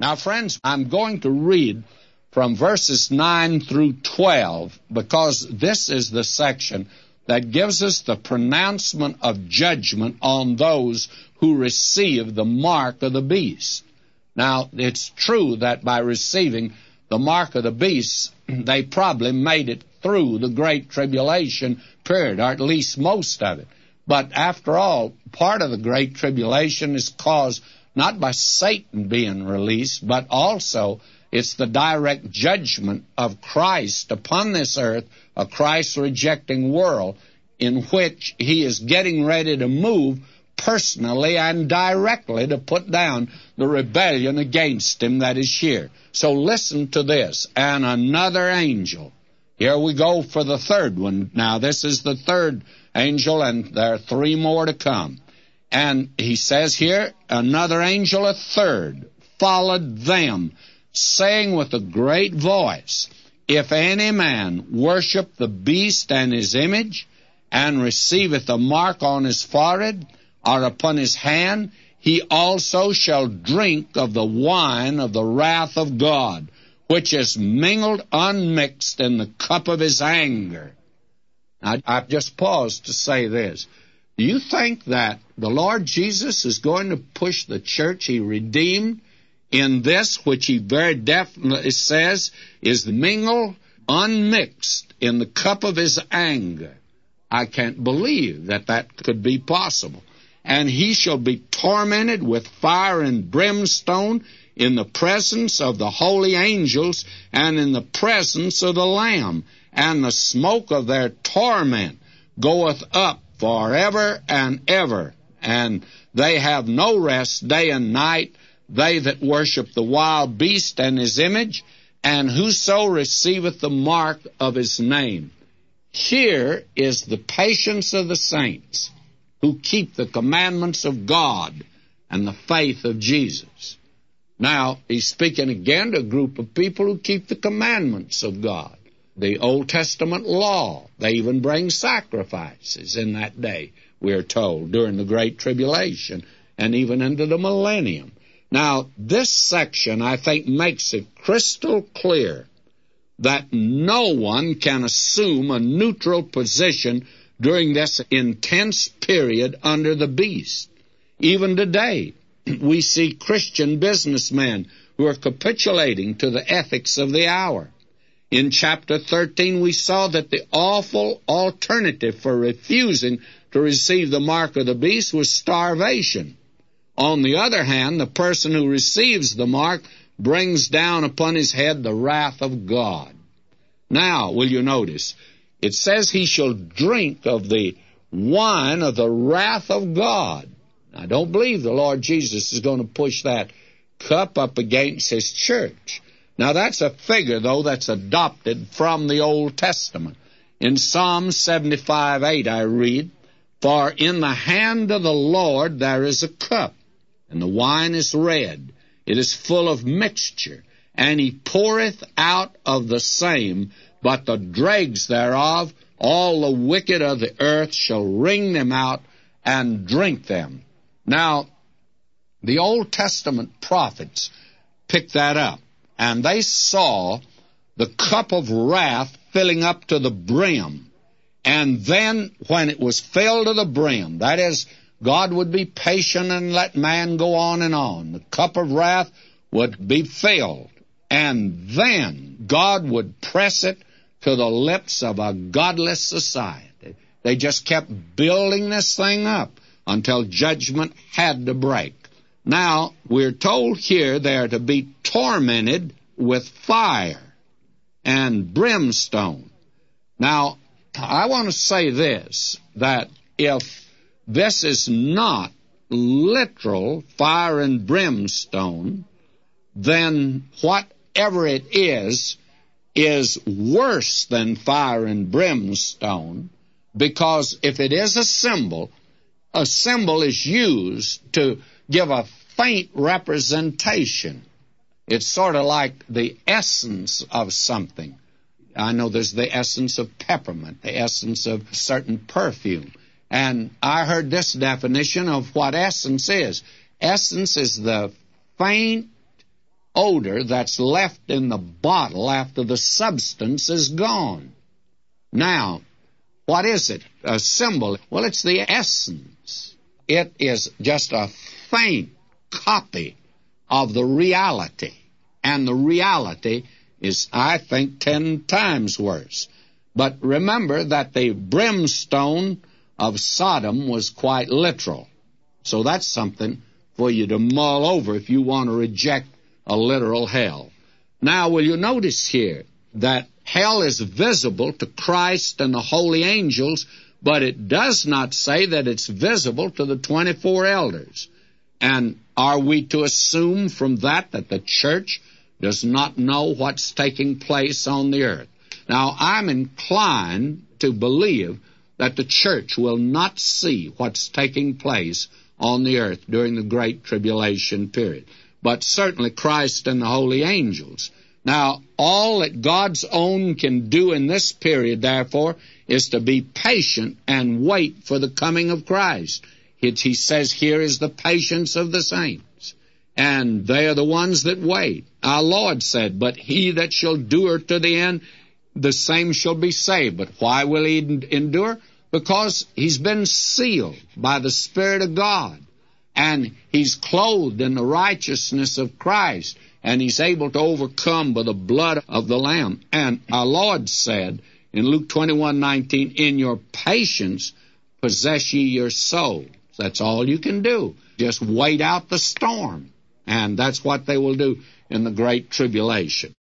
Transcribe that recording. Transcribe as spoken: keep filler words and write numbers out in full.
Now, friends, I'm going to read from verses nine through twelve, because this is the section that gives us the pronouncement of judgment on those who receive the mark of the beast. Now, it's true that by receiving the mark of the beast, they probably made it through the Great Tribulation period, or at least most of it. But after all, part of the Great Tribulation is caused not by Satan being released, but also it's the direct judgment of Christ upon this earth, a Christ-rejecting world, in which he is getting ready to move personally and directly to put down the rebellion against him that is here. So listen to this. And another angel. Here we go for the third one. Now, this is the third angel, and there are three more to come. And he says here, another angel, a third, followed them, saying with a great voice, if any man worship the beast and his image, and receiveth a mark on his forehead or upon his hand, he also shall drink of the wine of the wrath of God, which is mingled unmixed in the cup of his anger. Now, I've just paused to say this. Do you think that the Lord Jesus is going to push the church he redeemed in this, which he very definitely says is mingled, unmixed in the cup of his anger? I can't believe that that could be possible. And he shall be tormented with fire and brimstone in the presence of the holy angels and in the presence of the Lamb. And the smoke of their torment goeth up forever and ever. And they have no rest day and night, they that worship the wild beast and his image, and whoso receiveth the mark of his name. Here is the patience of the saints who keep the commandments of God and the faith of Jesus. Now, he's speaking again to a group of people who keep the commandments of God. The Old Testament law. They even bring sacrifices in that day, we are told, during the Great Tribulation and even into the millennium. Now, this section, I think, makes it crystal clear that no one can assume a neutral position during this intense period under the beast. Even today, we see Christian businessmen who are capitulating to the ethics of the hour. In chapter thirteen, we saw that the awful alternative for refusing to receive the mark of the beast was starvation. On the other hand, the person who receives the mark brings down upon his head the wrath of God. Now, will you notice, it says he shall drink of the wine of the wrath of God. I don't believe the Lord Jesus is going to push that cup up against his church. Now, that's a figure, though, that's adopted from the Old Testament. In Psalm seventy-five eight, I read, for in the hand of the Lord there is a cup, and the wine is red. It is full of mixture, and he poureth out of the same, but the dregs thereof, all the wicked of the earth shall wring them out and drink them. Now, the Old Testament prophets picked that up, and they saw the cup of wrath filling up to the brim. And then when it was filled to the brim, that is, God would be patient and let man go on and on. The cup of wrath would be filled, and then God would press it to the lips of a godless society. They just kept building this thing up until judgment had to break. Now, we're told here they are to be tormented with fire and brimstone. Now, I want to say this, that if this is not literal fire and brimstone, then whatever it is, is worse than fire and brimstone, because if it is a symbol, a symbol is used to give a faint representation. It's sort of like the essence of something. I know there's the essence of peppermint, the essence of certain perfume. And I heard this definition of what essence is. Essence is the faint odor that's left in the bottle after the substance is gone. Now, what is it? A symbol. Well, it's the essence. It is just a faint copy of the reality. And the reality is, I think, ten times worse. But remember that the brimstone of Sodom was quite literal. So that's something for you to mull over if you want to reject a literal hell. Now, will you notice here that hell is visible to Christ and the holy angels, but it does not say that it's visible to the twenty-four elders. And are we to assume from that that the church does not know what's taking place on the earth? Now, I'm inclined to believe that the church will not see what's taking place on the earth during the Great Tribulation period, but certainly Christ and the holy angels. Now, all that God's own can do in this period, therefore, is to be patient and wait for the coming of Christ. It, he says, here is the patience of the saints, and they are the ones that wait. Our Lord said, but he that shall endure to the end, the same shall be saved. But why will he endure? Because he's been sealed by the Spirit of God, and he's clothed in the righteousness of Christ, and he's able to overcome by the blood of the Lamb. And our Lord said in Luke twenty-one nineteen, in your patience possess ye your souls. That's all you can do. Just wait out the storm. And that's what they will do in the Great Tribulation.